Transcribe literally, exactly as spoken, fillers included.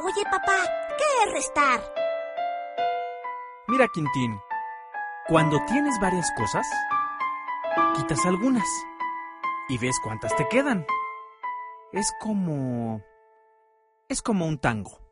Oye, papá, ¿qué es restar? Mira, Quintín, cuando tienes varias cosas, quitas algunas y ves cuántas te quedan. Es como... es como un tango.